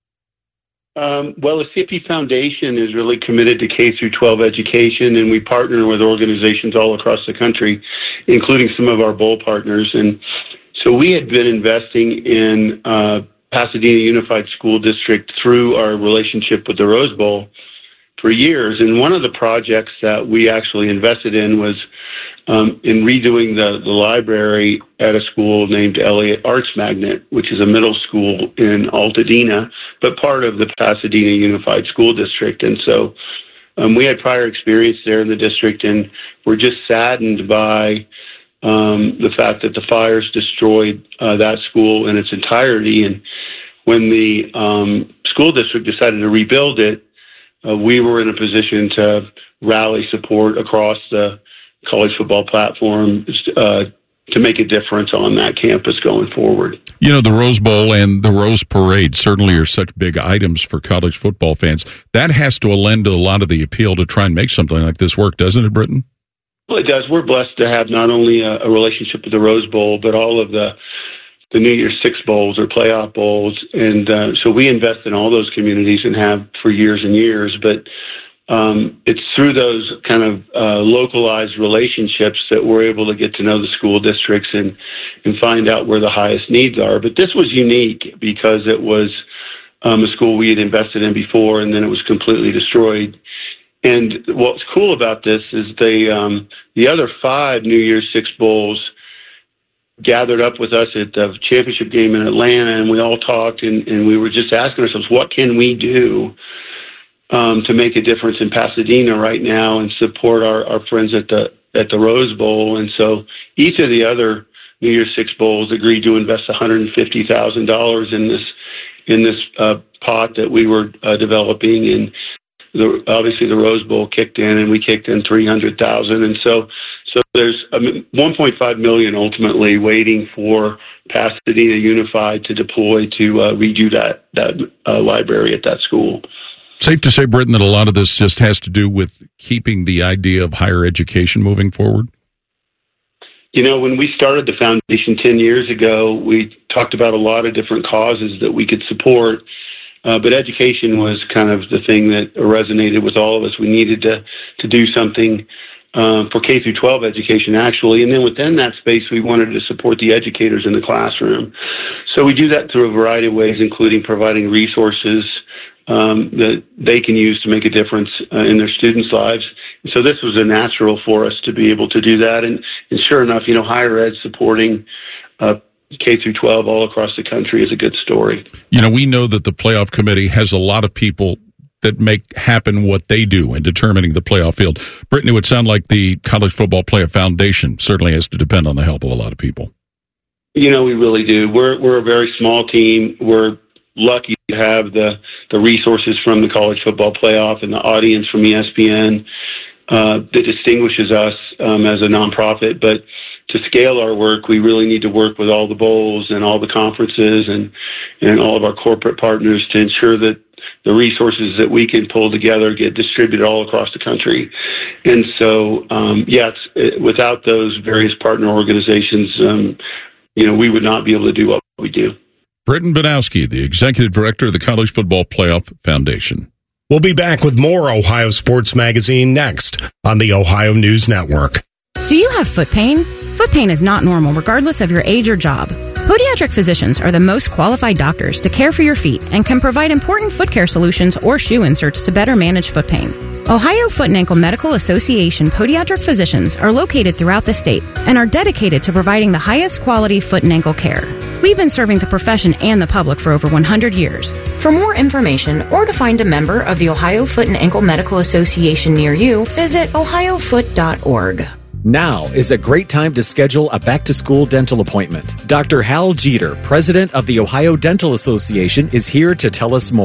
Um, well, the C F P Foundation is really committed to K through twelve education, and we partner with organizations all across the country, including some of our bowl partners. And so we had been investing in uh, Pasadena Unified School District through our relationship with the Rose Bowl for years. And one of the projects that we actually invested in was um, in redoing the, the library at a school named Elliott Arts Magnet, which is a middle school in Altadena, but part of the Pasadena Unified School District. And so um, we had prior experience there in the district, and we're just saddened by um, the fact that the fires destroyed uh, that school in its entirety. And when the um, school district decided to rebuild it, uh, we were in a position to rally support across the college football platform uh, to make a difference on that campus going forward. You know, the Rose Bowl and the Rose Parade certainly are such big items for college football fans. That has to lend to a lot of the appeal to try and make something like this work, doesn't it, Britton? Well, it does. We're blessed to have not only a, a relationship with the Rose Bowl, but all of the the New Year's Six Bowls or playoff bowls. And uh, so we invest in all those communities and have for years and years. But Um, it's through those kind of uh, localized relationships that we're able to get to know the school districts and, and find out where the highest needs are. But this was unique because it was um, a school we had invested in before, and then it was completely destroyed. And what's cool about this is they, um, the other five New Year's Six Bowls gathered up with us at the championship game in Atlanta, and we all talked, and, and we were just asking ourselves, what can we do Um, to make a difference in Pasadena right now and support our, our friends at the at the Rose Bowl. And so each of the other New Year's Six Bowls agreed to invest one hundred fifty thousand dollars in this in this uh, pot that we were uh, developing. And the, obviously the Rose Bowl kicked in, and we kicked in three hundred thousand dollars. And so so there's um, one point five million dollars ultimately waiting for Pasadena Unified to deploy to uh, redo that that uh, library at that school. Safe to say, Britton, that a lot of this just has to do with keeping the idea of higher education moving forward? You know, when we started the foundation ten years ago, we talked about a lot of different causes that we could support, uh, but education was kind of the thing that resonated with all of us. We needed to, to do something uh, for K through twelve education, actually, and then within that space, we wanted to support the educators in the classroom. So we do that through a variety of ways, including providing resources Um, that they can use to make a difference uh, in their students' lives. And so this was a natural for us to be able to do that. And, and sure enough, you know, higher ed supporting uh, K through twelve all across the country is a good story. You know, we know that the playoff committee has a lot of people that make happen what they do in determining the playoff field. Britton, it would sound like the College Football Playoff Foundation certainly has to depend on the help of a lot of people. You know, we really do. We're we're a very small team. We're lucky to have the, the resources from the College Football Playoff and the audience from E S P N uh, that distinguishes us um, as a nonprofit. But to scale our work, we really need to work with all the bowls and all the conferences and, and all of our corporate partners to ensure that the resources that we can pull together get distributed all across the country. And so, um, yeah, it's, it, without those various partner organizations, um, you know, we would not be able to do what we do. Britton Banowski, the Executive Director of the College Football Playoff Foundation. We'll be back with more Ohio Sports Magazine next on the Ohio News Network. Do you have foot pain? Foot pain is not normal regardless of your age or job. Podiatric physicians are the most qualified doctors to care for your feet and can provide important foot care solutions or shoe inserts to better manage foot pain. Ohio Foot and Ankle Medical Association podiatric physicians are located throughout the state and are dedicated to providing the highest quality foot and ankle care. We've been serving the profession and the public for over one hundred years. For more information or to find a member of the Ohio Foot and Ankle Medical Association near you, visit ohio foot dot org. Now is a great time to schedule a back-to-school dental appointment. Doctor Hal Jeter, president of the Ohio Dental Association, is here to tell us more.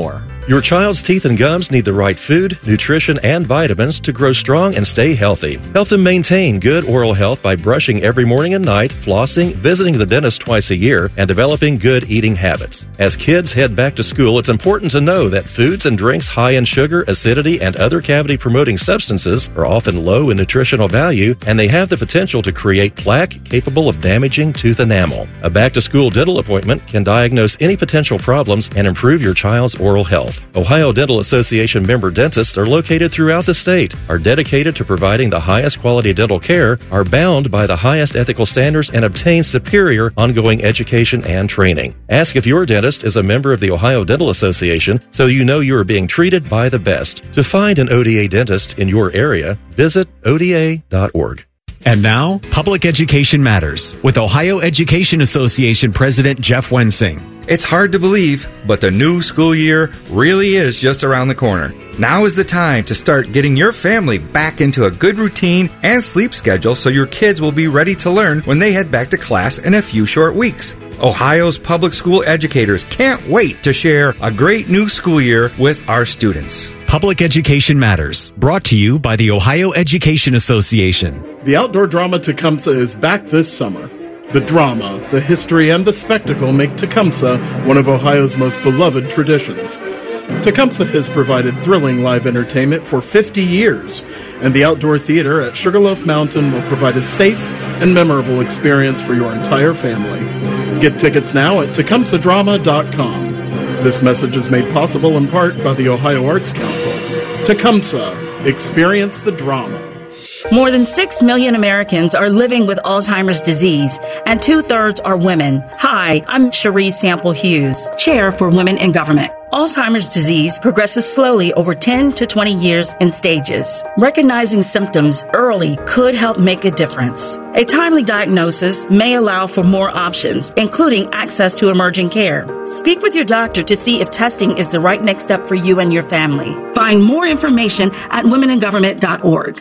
Your child's teeth and gums need the right food, nutrition, and vitamins to grow strong and stay healthy. Help them maintain good oral health by brushing every morning and night, flossing, visiting the dentist twice a year, and developing good eating habits. As kids head back to school, it's important to know that foods and drinks high in sugar, acidity, and other cavity-promoting substances are often low in nutritional value, and they have the potential to create plaque capable of damaging tooth enamel. A back-to-school dental appointment can diagnose any potential problems and improve your child's oral health. Ohio Dental Association member dentists are located throughout the state, are dedicated to providing the highest quality dental care, are bound by the highest ethical standards, and obtain superior ongoing education and training. Ask if your dentist is a member of the Ohio Dental Association so you know you are being treated by the best. To find an O D A dentist in your area, visit O D A dot org. And now, Public Education Matters with Ohio Education Association President Jeff Wensing. It's hard to believe, but the new school year really is just around the corner. Now is the time to start getting your family back into a good routine and sleep schedule so your kids will be ready to learn when they head back to class in a few short weeks. Ohio's public school educators can't wait to share a great new school year with our students. Public Education Matters, brought to you by the Ohio Education Association. The outdoor drama Tecumseh is back this summer. The drama, the history, and the spectacle make Tecumseh one of Ohio's most beloved traditions. Tecumseh has provided thrilling live entertainment for fifty years, and the outdoor theater at Sugarloaf Mountain will provide a safe and memorable experience for your entire family. Get tickets now at tecumseh drama dot com. This message is made possible in part by the Ohio Arts Council. Tecumseh, experience the drama. More than six million Americans are living with Alzheimer's disease, and two-thirds are women. Hi, I'm Cherie Sample Hughes, Chair for Women in Government. Alzheimer's disease progresses slowly over ten to twenty years in stages. Recognizing symptoms early could help make a difference. A timely diagnosis may allow for more options, including access to emerging care. Speak with your doctor to see if testing is the right next step for you and your family. Find more information at women in government dot org.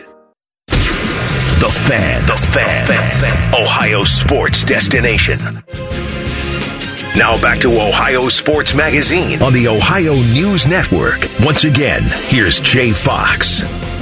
The Fan, The Fan, fan, fan. Ohio sports destination. Now back to Ohio Sports Magazine on the Ohio News Network. Once again, here's Jay Fox.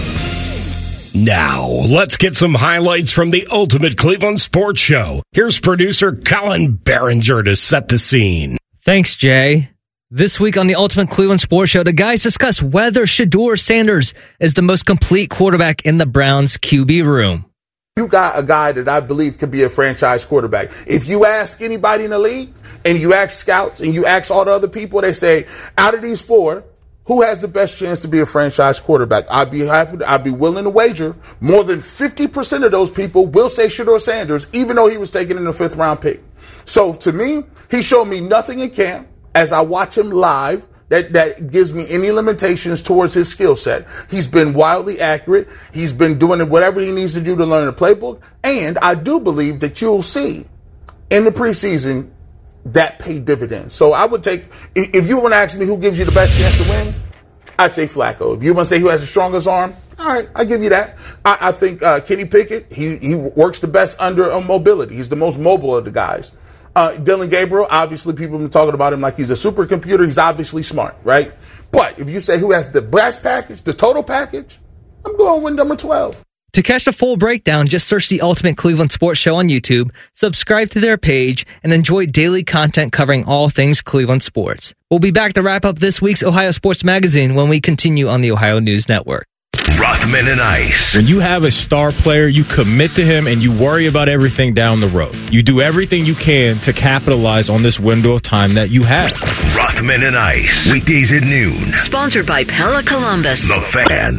Now, let's get some highlights from the Ultimate Cleveland Sports Show. Here's producer Colin Behringer to set the scene. Thanks, Jay. This week on the Ultimate Cleveland Sports Show, the guys discuss whether Shedeur Sanders is the most complete quarterback in the Browns Q B room. You got a guy that I believe could be a franchise quarterback. If you ask anybody in the league, and you ask scouts, and you ask all the other people, they say, out of these four, who has the best chance to be a franchise quarterback? I'd be happy. To, I'd be willing to wager more than fifty percent of those people will say Shedeur Sanders, even though he was taken in the fifth round pick. So to me, he showed me nothing in camp. As I watch him live, that, that gives me any limitations towards his skill set. He's been wildly accurate. He's been doing whatever he needs to do to learn the playbook. And I do believe that you'll see in the preseason that paid dividends. So I would take, if you want to ask me who gives you the best chance to win, I'd say Flacco. If you want to say who has the strongest arm, all right, I give you that. I, I think uh, Kenny Pickett, he, he works the best under uh, mobility. He's the most mobile of the guys. Uh, Dylan Gabriel, obviously people have been talking about him like he's a supercomputer. He's obviously smart, right? But if you say who has the best package, the total package, I'm going with number twelve. To catch the full breakdown, just search the Ultimate Cleveland Sports Show on YouTube, subscribe to their page, and enjoy daily content covering all things Cleveland sports. We'll be back to wrap up this week's Ohio Sports Magazine when we continue on the Ohio News Network. Rothman and Ice. When you have a star player, you commit to him and you worry about everything down the road. You do everything you can to capitalize on this window of time that you have. Rothman and Ice. Weekdays at noon. Sponsored by Pella Columbus. The Fan.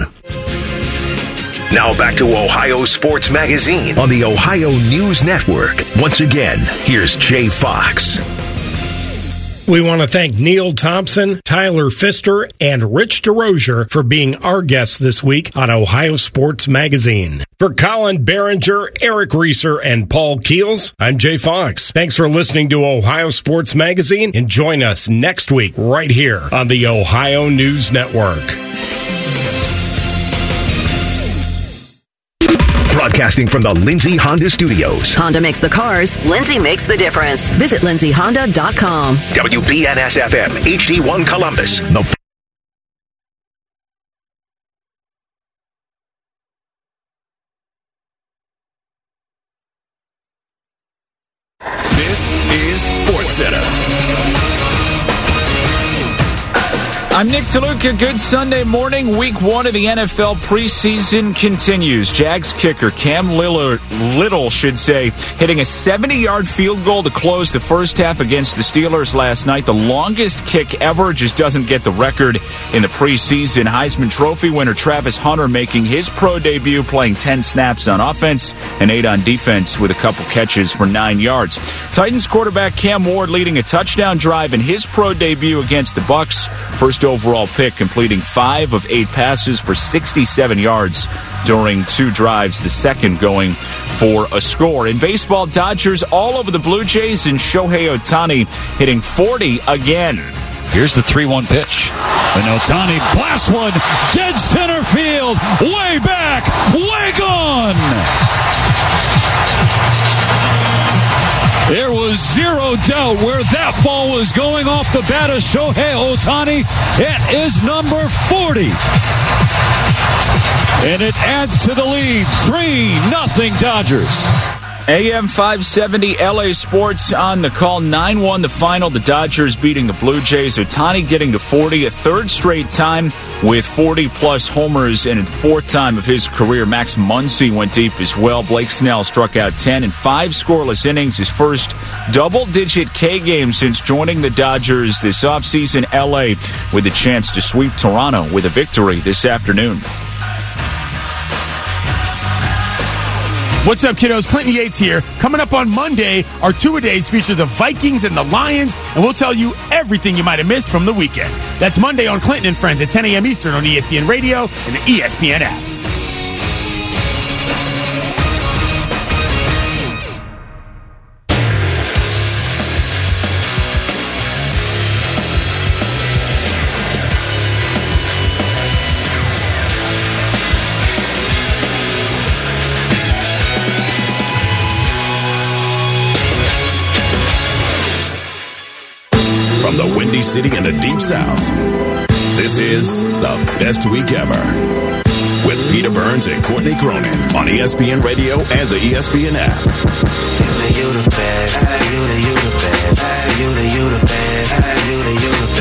Now back to Ohio Sports Magazine on the Ohio News Network. Once again, here's Jay Fox. We want to thank Neil Thompson, Tyler Pfister, and Rich DeRozier for being our guests this week on Ohio Sports Magazine. For Colin Behringer, Eric Reeser, and Paul Keels, I'm Jay Fox. Thanks for listening to Ohio Sports Magazine, and join us next week right here on the Ohio News Network. Broadcasting from the Lindsay Honda Studios. Honda makes the cars. Lindsay makes the difference. Visit lindsay honda dot com. W B N S F M, H D one Columbus. The This is SportsCenter. I'm Nick DeLuca. Good Sunday morning. Week one of the N F L preseason continues. Jags kicker Cam Lillard, Little should say, hitting a seventy-yard field goal to close the first half against the Steelers last night. The longest kick ever, just doesn't get the record in the preseason. Heisman Trophy winner Travis Hunter making his pro debut, playing ten snaps on offense and eight on defense with a couple catches for nine yards. Titans quarterback Cam Ward leading a touchdown drive in his pro debut against the Bucs. First overall pick, completing five of eight passes for sixty-seven yards during two drives, the second going for a score. In baseball, Dodgers all over the Blue Jays, and Shohei Ohtani hitting forty again. Here's the three one pitch. And Ohtani blasts one, dead center field, way back, way gone! There was zero doubt where that ball was going off the bat of Shohei Ohtani. It is number forty. And it adds to the lead. three nothing Dodgers. A M five seventy L A Sports on the call. nine one the final. The Dodgers beating the Blue Jays. Ohtani getting to forty, a third straight time with forty-plus homers and a fourth time of his career. Max Muncy went deep as well. Blake Snell struck out ten in five scoreless innings. His first double-digit K game since joining the Dodgers this offseason. L A with a chance to sweep Toronto with a victory this afternoon. What's up, kiddos? Clinton Yates here. Coming up on Monday, our two-a-days feature the Vikings and the Lions, and we'll tell you everything you might have missed from the weekend. That's Monday on Clinton and Friends at ten a.m. Eastern on E S P N Radio and the E S P N app. From the Windy City in the Deep South, this is The Best Week Ever with Peter Burns and Courtney Cronin on E S P N Radio and the E S P N app. You the best, you the, you the best, you the, you the best, you the, you the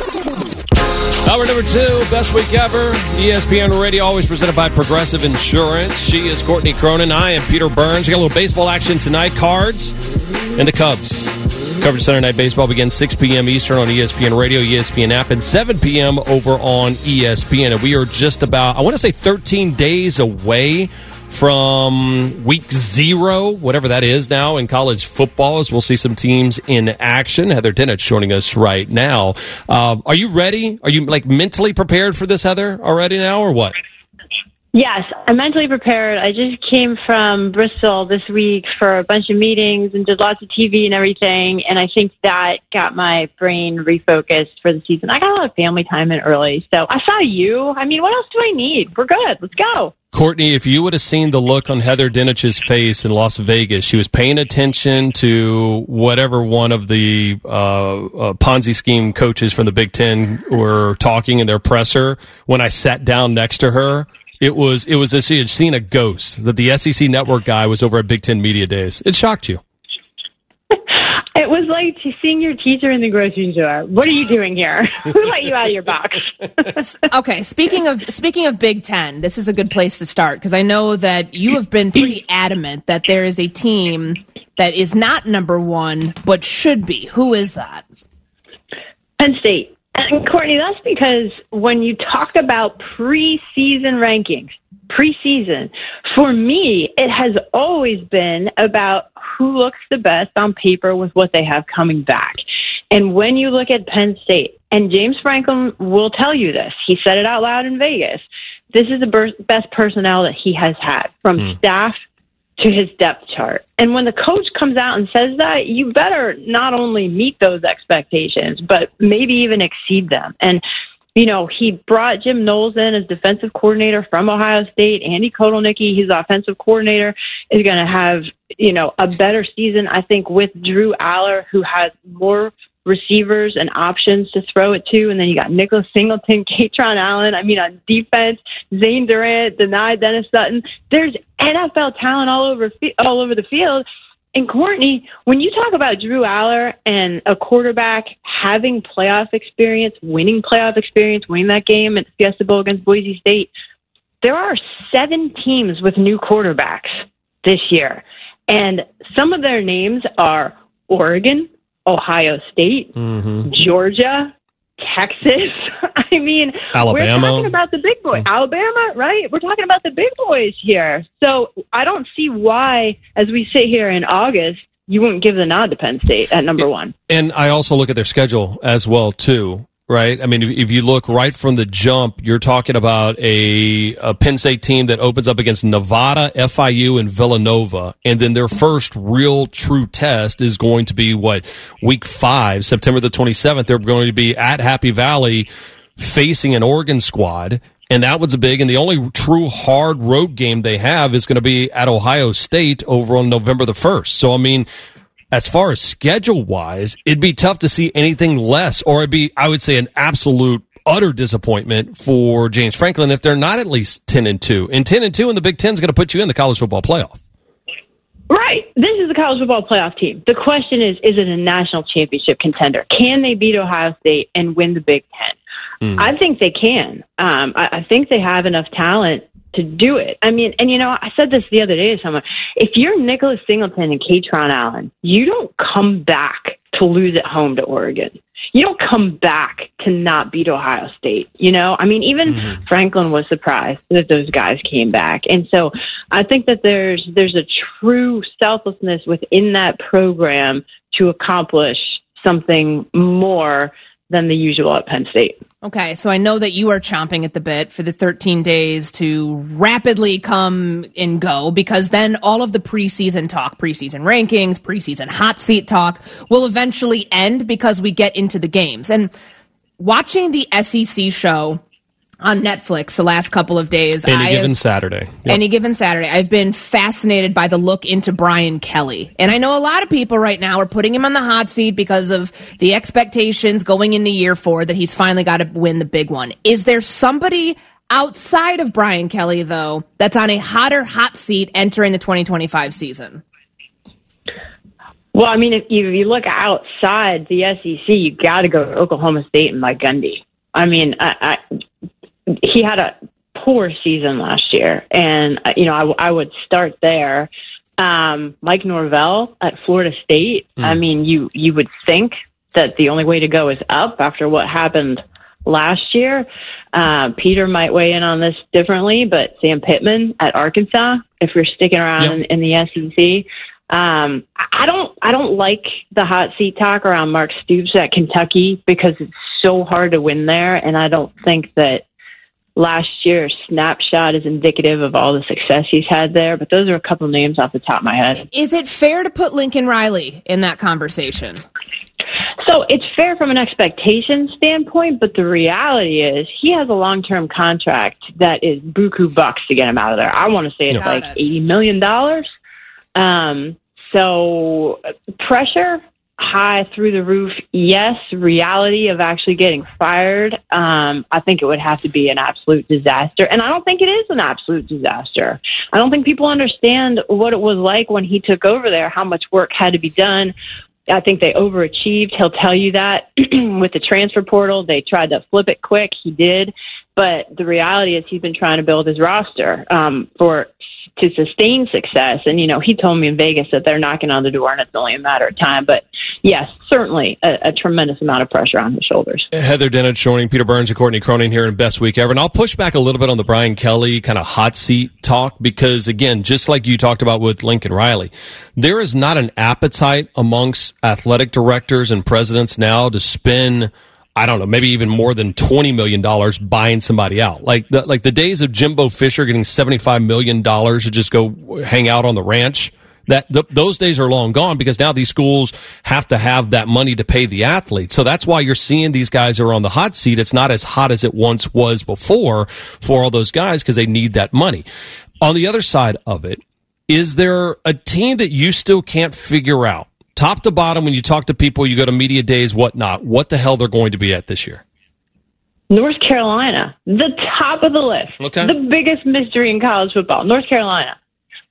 best. Hour number two, Best Week Ever. E S P N Radio, always presented by Progressive Insurance. She is Courtney Cronin. I am Peter Burns. We got a little baseball action tonight. Cards and the Cubs. Coverage Sunday Night Baseball begins six p.m. Eastern on E S P N Radio, E S P N app, and seven p.m. over on E S P N. And we are just about, I want to say thirteen days away from week zero, whatever that is now in college football, as we'll see some teams in action. Heather Dinich joining us right now. Uh, are you ready? Are you like mentally prepared for this, Heather, already now, or what? Yes, I'm mentally prepared. I just came from Bristol this week for a bunch of meetings and did lots of T V and everything, and I think that got my brain refocused for the season. I got a lot of family time in early, so I saw you. I mean, what else do I need? We're good. Let's go. Courtney, if you would have seen the look on Heather Dinich's face in Las Vegas, she was paying attention to whatever one of the uh, uh, Ponzi scheme coaches from the Big Ten were talking in their presser when I sat down next to her. It was it was as she had seen a ghost, that the S E C Network guy was over at Big Ten Media Days. It shocked you. It was like seeing your teacher in the grocery store. What are you doing here? Who let you out of your box? Okay, speaking of speaking of Big Ten, this is a good place to start, because I know that you have been pretty adamant that there is a team that is not number one but should be. Who is that? Penn State. And Courtney, that's because when you talk about preseason rankings, preseason, for me, it has always been about who looks the best on paper with what they have coming back. And when you look at Penn State, and James Franklin will tell you this, he said it out loud in Vegas, this is the ber- best personnel that he has had, from mm. staff to his depth chart. And when the coach comes out and says that, you better not only meet those expectations, but maybe even exceed them. And, you know, he brought Jim Knowles in as defensive coordinator from Ohio State. Andy Kotelnicki, his offensive coordinator, is going to have, you know, a better season, I think, with Drew Aller, who has more receivers and options to throw it to. And then you got Nicholas Singleton, Katron Allen. I mean, on defense, Zane Durant, Deni, Dennis Sutton. There's N F L talent all over all over the field. and Courtney, when you talk about Drew Aller and a quarterback having playoff experience, winning playoff experience, winning that game at the Fiesta Bowl against Boise State, there are seven teams with new quarterbacks this year. And some of their names are Oregon, Ohio State, mm-hmm. Georgia, Texas. I mean, Alabama. We're talking about the big boys. Alabama, right? We're talking about the big boys here. So I don't see why, as we sit here in August, you wouldn't give the nod to Penn State at number one. And I also look at their schedule as well, too. Right? I mean, if, if you look right from the jump, you're talking about a, a Penn State team that opens up against Nevada, F I U, and Villanova. And then their first real true test is going to be, what, week five, September the twenty-seventh. They're going to be at Happy Valley facing an Oregon squad. And that was a big, and the only true hard road game they have is going to be at Ohio State over on November the first. So, I mean, as far as schedule-wise, it'd be tough to see anything less, or it'd be, I would say, an absolute, utter disappointment for James Franklin if they're not at least ten and two. And ten and two in the Big Ten is going to put you in the college football playoff. Right. This is a college football playoff team. The question is, is it a national championship contender? Can they beat Ohio State and win the Big Ten? Mm. I think they can. Um, I, I think they have enough talent to do it. I mean, and you know, I said this the other day to someone. If you're Nicholas Singleton and Katron Allen, you don't come back to lose at home to Oregon. You don't come back to not beat Ohio State. You know, I mean, even mm-hmm. Franklin was surprised that those guys came back. And so I think that there's there's a true selflessness within that program to accomplish something more than the usual at Penn State. Okay, so I know that you are chomping at the bit for the thirteen days to rapidly come and go, because then all of the preseason talk, preseason rankings, preseason hot seat talk will eventually end because we get into the games. And watching the S E C show on Netflix the last couple of days. Any I given have, Saturday. Yep. Any given Saturday. I've been fascinated by the look into Brian Kelly. And I know a lot of people right now are putting him on the hot seat because of the expectations going into year four that he's finally got to win the big one. Is there somebody outside of Brian Kelly, though, that's on a hotter hot seat entering the twenty twenty-five season? Well, I mean, if you, if you look outside the S E C, you got to go to Oklahoma State and Mike Gundy. I mean, I, I he had a poor season last year, and you know I, I would start there. Um, Mike Norvell at Florida State. Mm. I mean, you you would think that the only way to go is up after what happened last year. Uh, Peter might weigh in on this differently, but Sam Pittman at Arkansas, if you're sticking around yep. in, in the S E C. Um, I don't, I don't like the hot seat talk around Mark Stoops at Kentucky because it's so hard to win there. And I don't think that last year's snapshot is indicative of all the success he's had there. But those are a couple names off the top of my head. Is it fair to put Lincoln Riley in that conversation? So it's fair from an expectation standpoint, but the reality is he has a long-term contract that is buku bucks to get him out of there. I want to say it's Got like it. eighty million dollars. Um, so pressure high through the roof. Yes. Reality of actually getting fired. Um, I think it would have to be an absolute disaster. And I don't think it is an absolute disaster. I don't think people understand what it was like when he took over there, how much work had to be done. I think they overachieved. He'll tell you that with the transfer portal. They tried to flip it quick. He did. But the reality is he's been trying to build his roster um, for to sustain success. And, you know, he told me in Vegas that they're knocking on the door and it's only a matter of time. But, yes, certainly a, a tremendous amount of pressure on his shoulders. Heather Dinich joining Peter Burns and Courtney Cronin here in Best Week Ever. And I'll push back a little bit on the Brian Kelly kind of hot seat talk because, again, just like you talked about with Lincoln Riley, there is not an appetite amongst athletic directors and presidents now to spend – I don't know, maybe even more than twenty million dollars buying somebody out. Like the, like the days of Jimbo Fisher getting seventy-five million dollars to just go hang out on the ranch, that th- those days are long gone because now these schools have to have that money to pay the athletes. So that's why you're seeing these guys are on the hot seat. It's not as hot as it once was before for all those guys because they need that money. On the other side of it, is there a team that you still can't figure out? Top to bottom, when you talk to people, you go to media days, whatnot, what the hell they're going to be at this year? North Carolina, the top of the list. Okay. The biggest mystery in college football, North Carolina.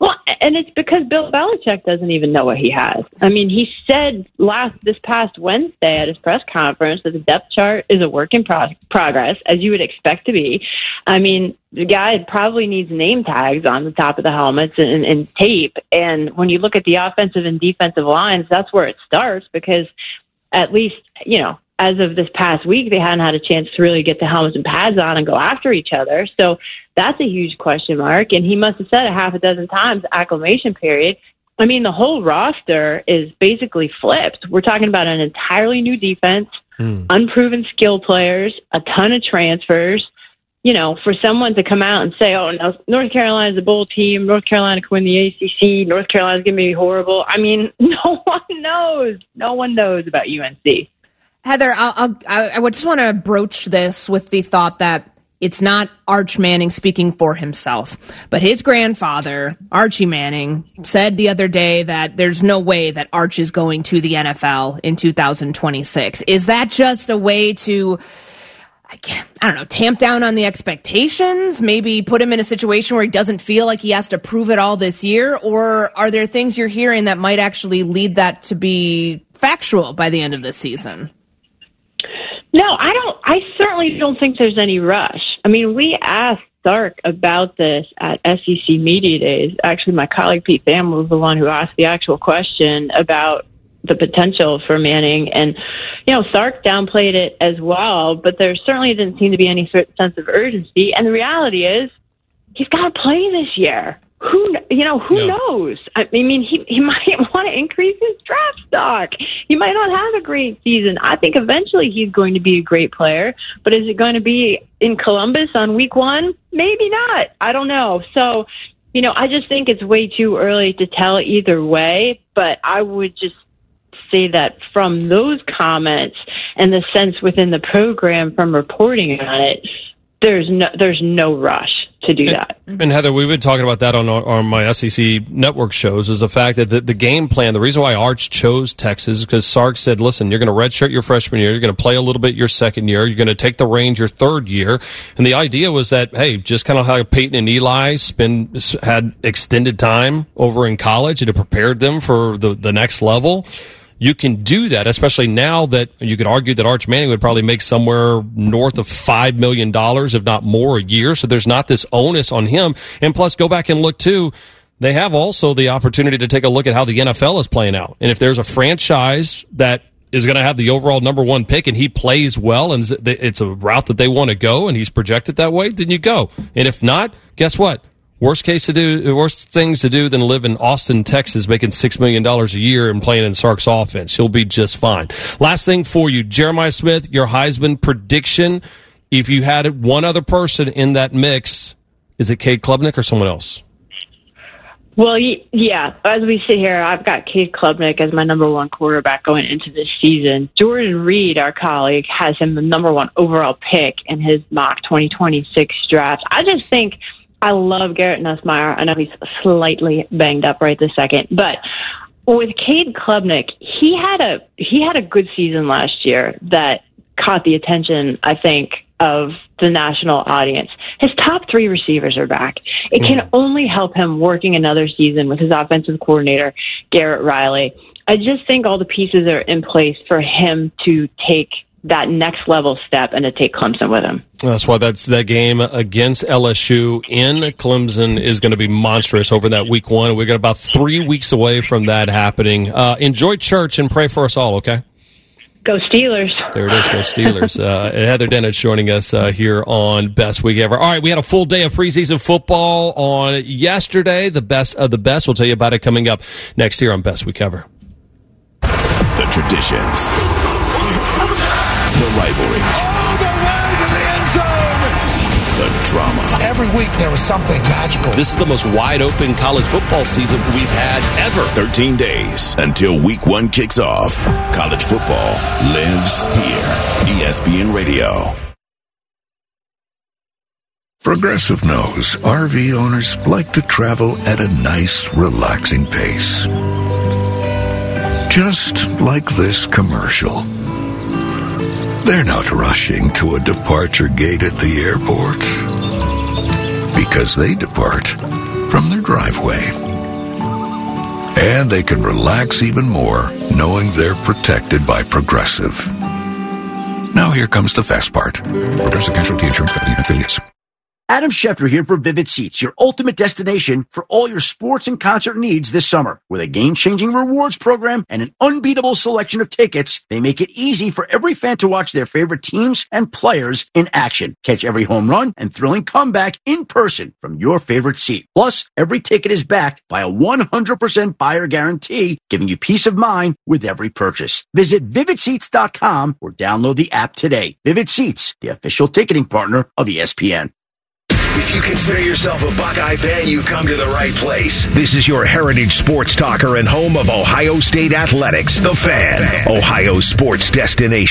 Well, and it's because Bill Belichick doesn't even know what he has. I mean, he said last this past Wednesday at his press conference that the depth chart is a work in pro- progress, as you would expect to be. I mean, the guy probably needs name tags on the top of the helmets and, and tape. And when you look at the offensive and defensive lines, that's where it starts, because at least, you know, as of this past week, they hadn't had a chance to really get the helmets and pads on and go after each other. So that's a huge question mark. And he must have said a half a dozen times, acclimation period. I mean, the whole roster is basically flipped. We're talking about an entirely new defense, hmm. unproven skill players, a ton of transfers. You know, for someone to come out and say, oh, no, North Carolina's a bowl team, North Carolina can win the A C C, North Carolina's going to be horrible. I mean, no one knows. No one knows about U N C. Heather, I'll, I'll, I just want to broach this with the thought that it's not Arch Manning speaking for himself, but his grandfather, Archie Manning, said the other day that there's no way that Arch is going to the N F L in two thousand twenty-six. Is that just a way to, I, can't, I don't know, tamp down on the expectations, maybe put him in a situation where he doesn't feel like he has to prove it all this year? Or are there things you're hearing that might actually lead that to be factual by the end of this season? No, I don't. I certainly don't think there's any rush. I mean, we asked Sark about this at S E C Media Days. Actually, my colleague Pete Thamel was the one who asked the actual question about the potential for Manning. And, you know, Sark downplayed it as well, but there certainly didn't seem to be any sense of urgency. And the reality is he's got to play this year. Who, you know, who no. knows? I mean, he, he might want to increase his draft stock. He might not have a great season. I think eventually he's going to be a great player, but is it going to be in Columbus on week one? Maybe not. I don't know. So, you know, I just think it's way too early to tell either way, but I would just say that from those comments and the sense within the program from reporting on it, there's no, there's no rush to do and, that. And Heather, we've been talking about that on our, on my S E C network shows, is the fact that the, the game plan, the reason why Arch chose Texas is because Sark said, listen, you're going to redshirt your freshman year, you're going to play a little bit your second year, you're going to take the reins your third year. And the idea was that, hey, just kind of how Peyton and Eli spend, had extended time over in college and it prepared them for the, the next level. You can do that, especially now that you could argue that Arch Manning would probably make somewhere north of five million dollars, if not more, a year. So there's not this onus on him. And plus, go back and look, too, they have also the opportunity to take a look at how the N F L is playing out. And if there's a franchise that is going to have the overall number one pick and he plays well and it's a route that they want to go and he's projected that way, then you go. And if not, guess what? Worst case to do, worst things to do than live in Austin, Texas, making six million dollars a year and playing in Sark's offense. He'll be just fine. Last thing for you, Jeremiah Smith, your Heisman prediction. If you had one other person in that mix, is it Cade Klubnik or someone else? Well, yeah, as we sit here, I've got Cade Klubnik as my number one quarterback going into this season. Jordan Reed, our colleague, has him the number one overall pick in his mock twenty twenty-six draft. I just think I love Garrett Nussmeier. I know he's slightly banged up right this second, but with Cade Klubnik, he had a he had a good season last year that caught the attention, I think, of the national audience. His top three receivers are back. It can only help him working another season with his offensive coordinator, Garrett Riley. I just think all the pieces are in place for him to take that next level step and to take Clemson with him. That's why that's that game against L S U in Clemson is going to be monstrous over that week one. We've got about three weeks away from that happening. Uh, enjoy church and pray for us all, okay? Go Steelers. There it is, go Steelers. Uh, and Heather Dinich joining us uh, here on Best Week Ever. All right, we had a full day of preseason football on yesterday. The best of the best. We'll tell you about it coming up next year on Best Week Ever. The traditions. The rivalries. All the way to the end zone. The drama. Every week there was something magical. This is the most wide open college football season we've had ever. thirteen days until week one kicks off. College football lives here. E S P N Radio. Progressive knows R V owners like to travel at a nice, relaxing pace. Just like this commercial. They're not rushing to a departure gate at the airport because they depart from their driveway. And they can relax even more knowing they're protected by Progressive. Now here comes the fast part. Progressive Casualty Insurance Company and affiliates. Adam Schefter here for Vivid Seats, your ultimate destination for all your sports and concert needs this summer. With a game-changing rewards program and an unbeatable selection of tickets, they make it easy for every fan to watch their favorite teams and players in action. Catch every home run and thrilling comeback in person from your favorite seat. Plus, every ticket is backed by a one hundred percent buyer guarantee, giving you peace of mind with every purchase. Visit vivid seats dot com or download the app today. Vivid Seats, the official ticketing partner of E S P N. If you consider yourself a Buckeye fan, you've come to the right place. This is your heritage sports talker and home of Ohio State Athletics, The Fan, Ohio sports destination.